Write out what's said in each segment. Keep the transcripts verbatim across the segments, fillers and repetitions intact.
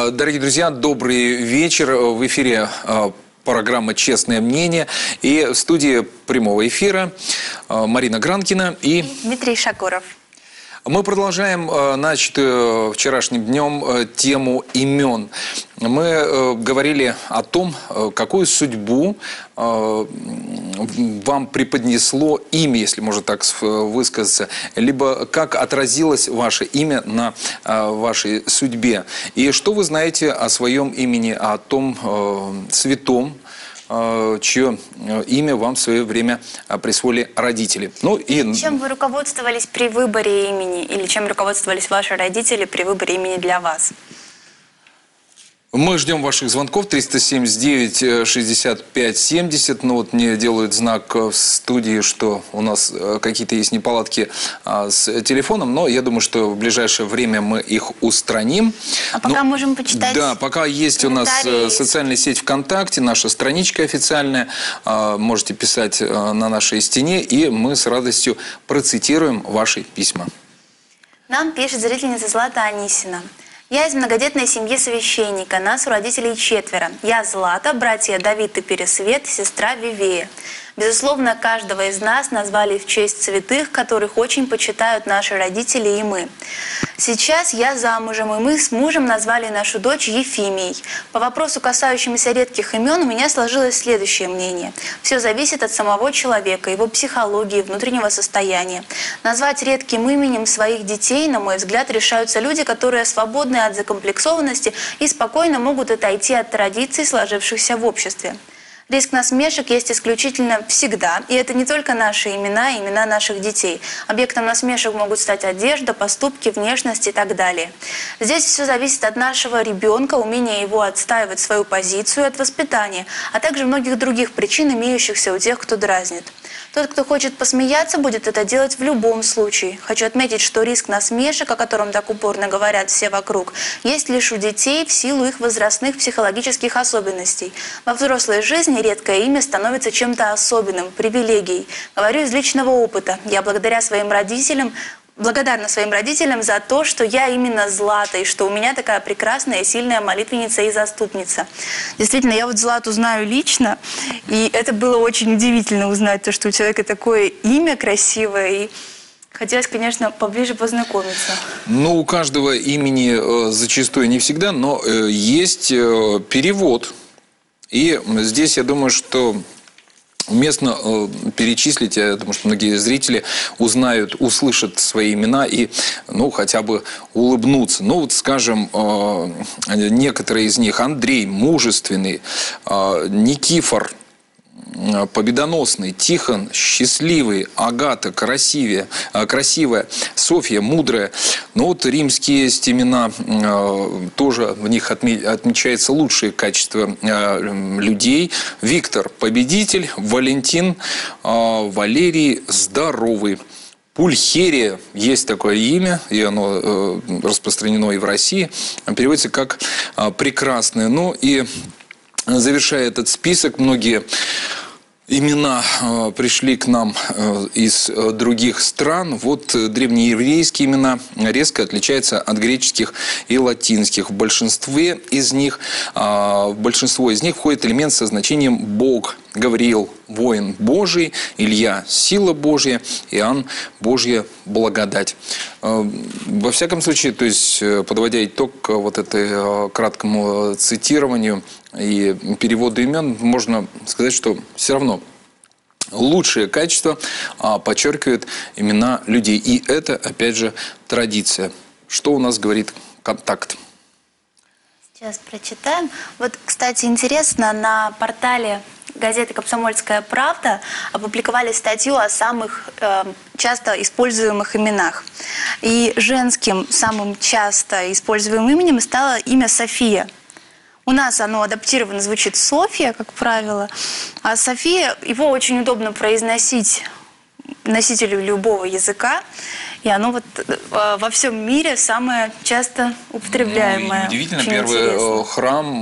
Дорогие друзья, добрый вечер. В эфире программа «Честное мнение». И в студии прямого эфира Марина Гранкина и... и Дмитрий Шакуров. Мы продолжаем начатую вчерашним днем тему имен. Мы говорили о том, какую судьбу вам преподнесло имя, если можно так высказаться, либо как отразилось ваше имя на вашей судьбе. И что вы знаете о своем имени, о том святом, чье имя вам в свое время присвоили родители. Ну, и... Чем вы руководствовались при выборе имени? Или чем руководствовались ваши родители при выборе имени для вас? Мы ждем ваших звонков. триста семьдесят девять шестьдесят пять семьдесят. Ну вот мне делают знак в студии, что у нас какие-то есть неполадки а, с телефоном. Но я думаю, что в ближайшее время мы их устраним. А пока но, можем почитать. Да, пока есть у нас социальная сеть ВКонтакте, наша страничка официальная. А, можете писать а, на нашей стене, и мы с радостью процитируем ваши письма. Нам пишет зрительница Злата Анисина. Я из многодетной семьи священника. Нас у родителей четверо. Я Злата, братья Давид и Пересвет, сестра Вивея. Безусловно, каждого из нас назвали в честь святых, которых очень почитают наши родители и мы. Сейчас я замужем, и мы с мужем назвали нашу дочь Ефимией. По вопросу, касающемуся редких имен, у меня сложилось следующее мнение. Все зависит от самого человека, его психологии, внутреннего состояния. Назвать редким именем своих детей, на мой взгляд, решаются люди, которые свободны от закомплексованности и спокойно могут отойти от традиций, сложившихся в обществе. Риск насмешек есть исключительно всегда, и это не только наши имена, а имена наших детей. Объектом насмешек могут стать одежда, поступки, внешность и так далее. Здесь все зависит от нашего ребенка, умения его отстаивать свою позицию, от воспитания, а также многих других причин, имеющихся у тех, кто дразнит. Тот, кто хочет посмеяться, будет это делать в любом случае. Хочу отметить, что риск насмешек, о котором так упорно говорят все вокруг, есть лишь у детей в силу их возрастных психологических особенностей. Во взрослой жизни редкое имя становится чем-то особенным, привилегией. Говорю из личного опыта. Я благодаря своим родителям Благодарна своим родителям за то, что я именно Злата, и что у меня такая прекрасная, сильная молитвенница и заступница. Действительно, я вот Злату знаю лично, и это было очень удивительно узнать, то, что у человека такое имя красивое, и хотелось, конечно, поближе познакомиться. Ну, у каждого имени э, зачастую не всегда, но э, есть э, перевод. И здесь, я думаю, что уместно э, перечислить, я думаю, что многие зрители узнают, услышат свои имена и, ну, хотя бы улыбнутся. Ну, вот, скажем, э, некоторые из них: Андрей, мужественный, э, Никифор, победоносный, Тихон, счастливый, Агата, красивее, красивая, Софья, мудрая. Но вот римские есть имена, тоже в них отмечается лучшие качества людей. Виктор, победитель, Валентин, Валерий, здоровый. Пульхерия, есть такое имя, и оно распространено и в России, переводится как прекрасное. Ну и завершая этот список, многие имена э, пришли к нам э, из э, других стран. Вот э, древнееврейские имена резко отличаются от греческих и латинских. В большинстве из них, э, в большинство из них входит элемент со значением «Бог». Гавриил – воин Божий, Илья – сила Божья, Иоанн – Божья благодать. Во всяком случае, то есть, подводя итог вот этой краткому цитированию и переводу имен, можно сказать, что все равно лучшие качества подчеркивают имена людей. И это, опять же, традиция. Что у нас говорит контакт? Сейчас прочитаем. Вот, кстати, интересно, на портале газеты «Комсомольская правда» опубликовали статью о самых э, часто используемых именах. И женским самым часто используемым именем стало имя София. У нас оно адаптировано звучит Софья, как правило, а София, его очень удобно произносить носителю любого языка, и оно вот во всем мире самое часто употребляемое. Ну, удивительно, очень первый интересно. Храм,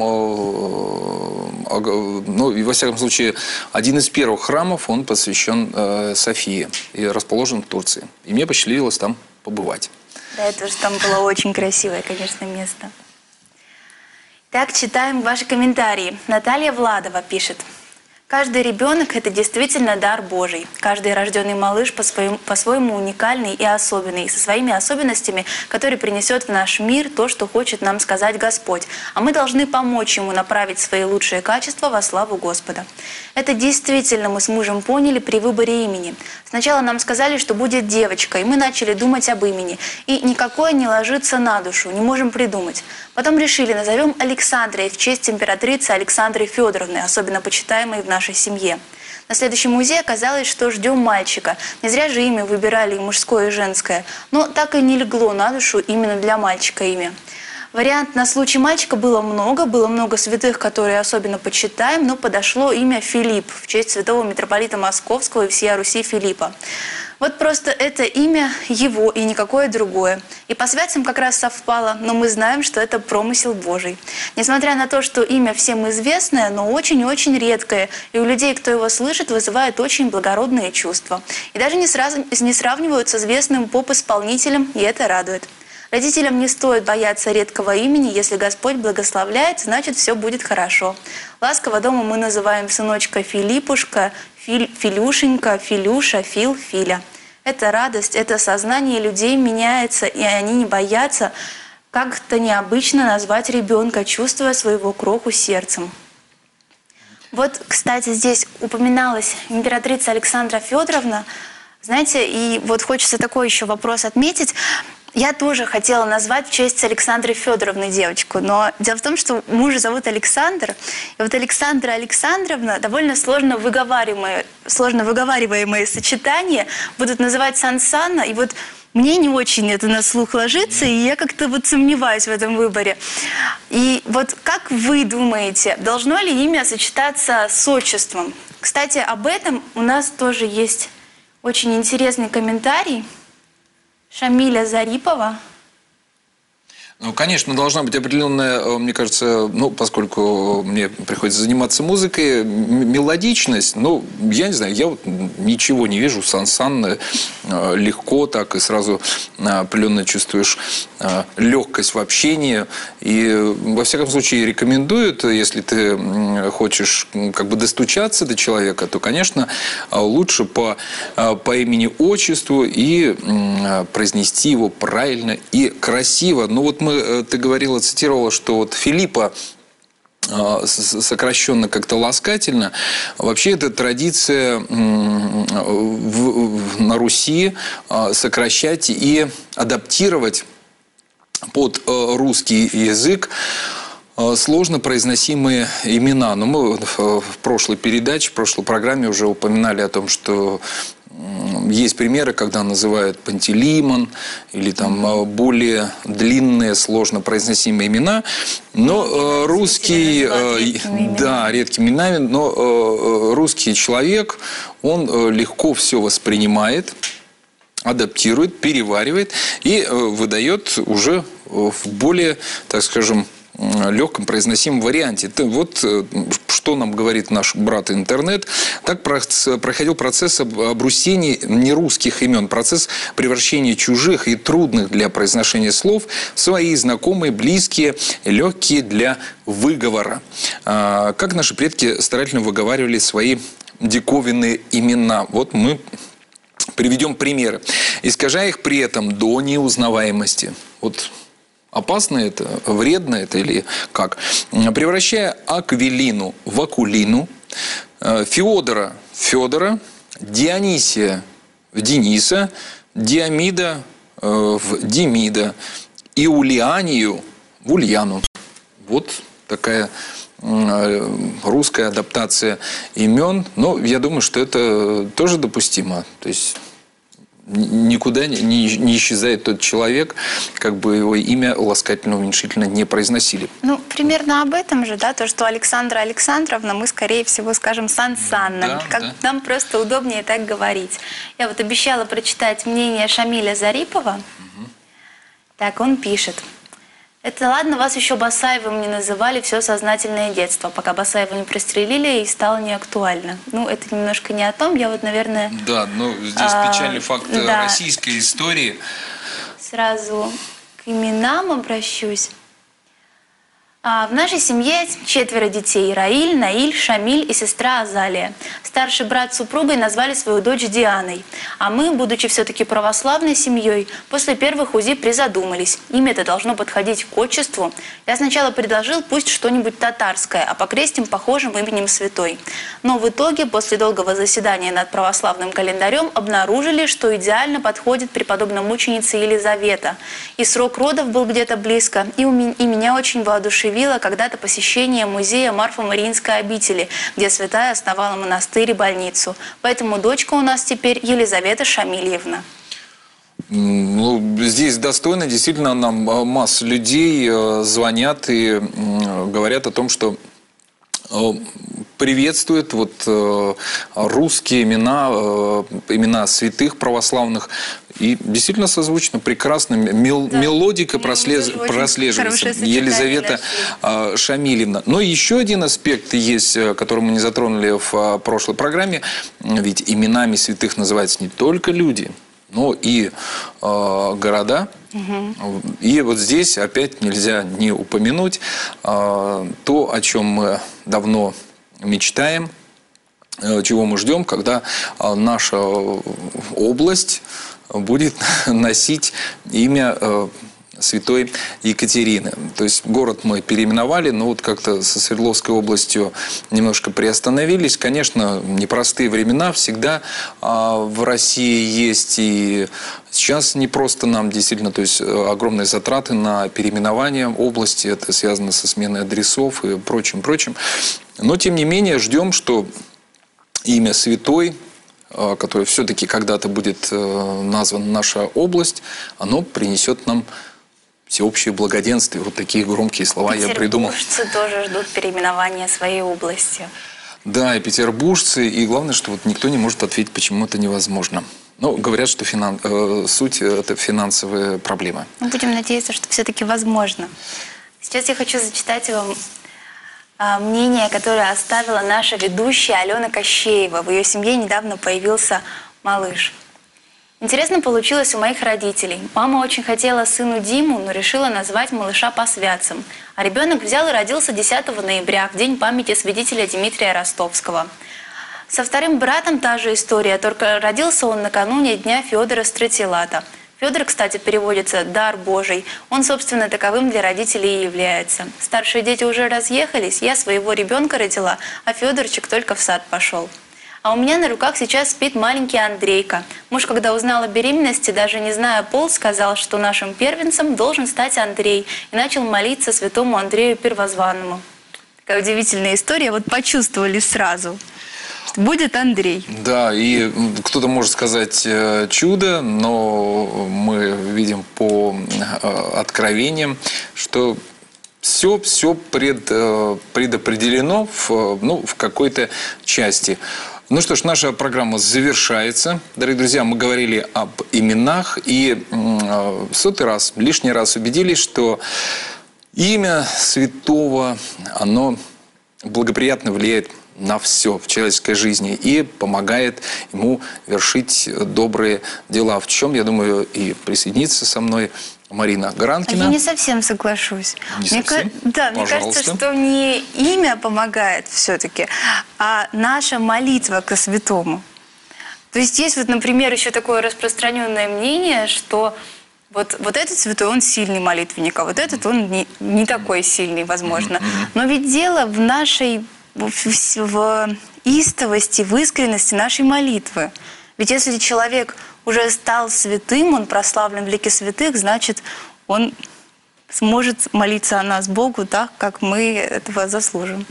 ну и во всяком случае, один из первых храмов, он посвящен Софии и расположен в Турции. И мне посчастливилось там побывать. Да, это же там было очень красивое, конечно, место. Так, читаем ваши комментарии. Наталья Владова пишет. Каждый ребенок – это действительно дар Божий. Каждый рожденный малыш по-своему, по-своему уникальный и особенный, со своими особенностями, который принесет в наш мир то, что хочет нам сказать Господь. А мы должны помочь ему направить свои лучшие качества во славу Господа. Это действительно мы с мужем поняли при выборе имени. Сначала нам сказали, что будет девочка, и мы начали думать об имени. И никакое не ложится на душу, не можем придумать. Потом решили, назовем Александрой в честь императрицы Александры Федоровны, особенно почитаемой в нашей семье. На следующем музее оказалось, что ждем мальчика. Не зря же имя выбирали и мужское, и женское. Но так и не легло на душу именно для мальчика имя. Вариант на случай мальчика было много, было много святых, которые особенно почитаем, но подошло имя Филипп в честь святого митрополита Московского и всея Руси Филиппа. Вот просто это имя его и никакое другое. И по святцам как раз совпало, но мы знаем, что это промысел Божий. Несмотря на то, что имя всем известное, но очень-очень редкое, и у людей, кто его слышит, вызывает очень благородные чувства. И даже не, сразу, не сравнивают с известным поп-исполнителем, и это радует. Родителям не стоит бояться редкого имени. Если Господь благословляет, значит, все будет хорошо. Ласково дома мы называем сыночка Филиппушка, Филь, Филюшенька, Филюша, Фил, Филя. Это радость, это сознание людей меняется, и они не боятся как-то необычно назвать ребенка, чувствуя своего кроху сердцем. Вот, кстати, здесь упоминалась императрица Александра Федоровна. Знаете, и вот хочется такой еще вопрос отметить. Я тоже хотела назвать в честь Александры Федоровны девочку, но дело в том, что мужа зовут Александр, и вот Александра Александровна довольно сложно выговариваемое, сложно выговариваемое сочетание будут называть Сан-Санна, и вот мне не очень это на слух ложится, и я как-то вот сомневаюсь в этом выборе. И вот как вы думаете, должно ли имя сочетаться с отчеством? Кстати, об этом у нас тоже есть очень интересный комментарий Шамиля Зарипова. Ну, конечно, должна быть определенная, мне кажется, ну, поскольку мне приходится заниматься музыкой, мелодичность. Ну, я не знаю, я вот ничего не вижу. Сан-Сан легко так, и сразу определенно чувствуешь легкость в общении. И, во всяком случае, рекомендуют, если ты хочешь как бы достучаться до человека, то, конечно, лучше по, по имени-отчеству и произнести его правильно и красиво. Ну, вот мы, ты говорила, цитировала, что вот Филиппа сокращенно как-то ласкательно. Вообще это традиция в, на Руси сокращать и адаптировать под русский язык сложно произносимые имена. Но мы в прошлой передаче, в прошлой программе уже упоминали о том, что есть примеры, когда называют Пантелеймон или там более длинные, сложно произносимые имена, но ну, русский, редкими да, редкими именами, но русский человек, он легко все воспринимает, адаптирует, переваривает и выдает уже в более, так скажем, легком произносимом варианте. Это вот что нам говорит наш брат интернет. Так проходил процесс обрусения нерусских имен, процесс превращения чужих и трудных для произношения слов в свои знакомые, близкие, легкие для выговора. Как наши предки старательно выговаривали свои диковинные имена. Вот мы приведем примеры, искажая их при этом до неузнаваемости. Вот опасно это, вредно это или как? Превращая Аквилину в Акулину, Феодора в Федора, Дионисия в Дениса, Диамида в Демида, Иулианию в Ульяну. Вот такая русская адаптация имен. Но я думаю, что это тоже допустимо. То есть никуда не, не исчезает тот человек, как бы его имя ласкательно-уменьшительно не произносили. Ну, примерно об этом же, да, то, что Александра Александровна, мы, скорее всего, скажем Сан-Санна. Да, как да. Нам просто удобнее так говорить. Я вот обещала прочитать мнение Шамиля Зарипова. Угу. Так, он пишет. Это ладно, вас еще Басаевым не называли все сознательное детство, пока Басаева не пристрелили и стало неактуально. Ну, это немножко не о том, я вот, наверное... Да, но здесь а, печальный факт да. российской истории. Сразу к именам обращусь. А, В нашей семье четверо детей. Раиль, Наиль, Шамиль и сестра Азалия. Старший брат с супругой назвали свою дочь Дианой. А мы, будучи все-таки православной семьей, после первых УЗИ призадумались. Имя это должно подходить к отчеству. Я сначала предложил, пусть что-нибудь татарское, а покрестим похожим именем святой. Но в итоге, после долгого заседания над православным календарем, обнаружили, что идеально подходит преподобная мученица Елизавета. И срок родов был где-то близко, и, у меня, и меня очень воодушевило когда-то посещение музея Марфо-Мариинской обители, где святая основала монастырь и больницу. Поэтому дочка у нас теперь Елизавета Шамильевна. Ну, здесь достойно. Действительно, нам масса людей звонят и говорят о том, что приветствуют вот э, русские имена, э, имена святых православных. И действительно созвучно, прекрасно. Мел, да. Мелодика прослез, прослеживается. Елизавета э, Шамильевна. Но еще один аспект есть, который мы не затронули в прошлой программе. Ведь именами святых называются не только люди, но и э, города. Угу. И вот здесь опять нельзя не упомянуть э, то, о чем мы давно мечтаем, э, чего мы ждем, когда э, наша область будет носить имя э, святой Екатерины. То есть город мы переименовали, но вот как-то со Свердловской областью немножко приостановились. Конечно, непростые времена всегда а, в России есть, и сейчас не просто нам действительно, то есть огромные затраты на переименование области, это связано со сменой адресов и прочим, прочим. Но тем не менее ждем, что имя святой, которое все-таки когда-то будет названа наша область, оно принесет нам всеобщее благоденствие. Вот такие громкие слова я придумал. Петербуржцы тоже ждут переименования своей области. Да, и петербуржцы. И главное, что вот никто не может ответить, почему это невозможно. Но говорят, что финан... э, суть – это финансовые проблемы. Мы будем надеяться, что все-таки возможно. Сейчас я хочу зачитать вам э, мнение, которое оставила наша ведущая Алена Кощеева. В ее семье недавно появился малыш. Интересно получилось у моих родителей. Мама очень хотела сыну Диму, но решила назвать малыша по святцам. А ребенок взял и родился десятого ноября, в день памяти святителя Дмитрия Ростовского. Со вторым братом та же история, только родился он накануне дня Федора Стратилата. Федор, кстати, переводится «дар Божий». Он, собственно, таковым для родителей и является. Старшие дети уже разъехались, я своего ребенка родила, а Федорчик только в сад пошел. А у меня на руках сейчас спит маленький Андрейка. Муж, когда узнал о беременности, даже не зная пол, сказал, что нашим первенцем должен стать Андрей. И начал молиться святому Андрею Первозванному. Такая удивительная история. Вот почувствовали сразу, что будет Андрей. Да, и кто-то может сказать чудо, но мы видим по откровениям, что все, все пред, предопределено в, ну, в какой-то части. Ну что ж, наша программа завершается. Дорогие друзья, мы говорили об именах и в сотый раз, лишний раз убедились, что имя святого, оно благоприятно влияет на все в человеческой жизни и помогает ему вершить добрые дела. В чем, я думаю, и присоединится со мной Марина Гранкина. Я не совсем соглашусь. Не мне совсем? Ка... Да, мне кажется, что не имя помогает все-таки, а наша молитва ко святому. То есть есть, вот, например, еще такое распространенное мнение, что вот, вот этот святой, он сильный молитвенник, а вот этот он не, не такой сильный, возможно. Но ведь дело в нашей в, в истовости, в искренности нашей молитвы. Ведь если человек уже стал святым, он прославлен в лике святых, значит, он сможет молиться о нас Богу так, как мы этого заслужим.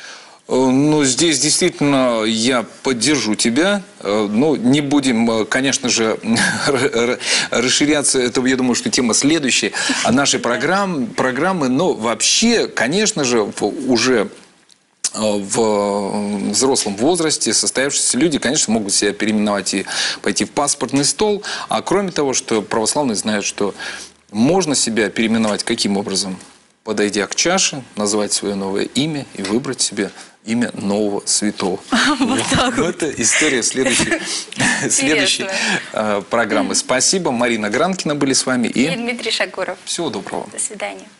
Ну, здесь действительно я поддержу тебя. Ну, не будем, конечно же, расширяться. Это, я думаю, что тема следующая нашей программы. программы. Но вообще, конечно же, уже в взрослом возрасте состоявшиеся люди, конечно, могут себя переименовать и пойти в паспортный стол. А кроме того, что православные знают, что можно себя переименовать каким образом? Подойдя к чаше, назвать свое новое имя и выбрать себе имя нового святого. Вот так вот. Это история следующей, следующей программы. Спасибо. Марина Гранкина были с вами. И Дмитрий Шакуров. Всего доброго. До свидания.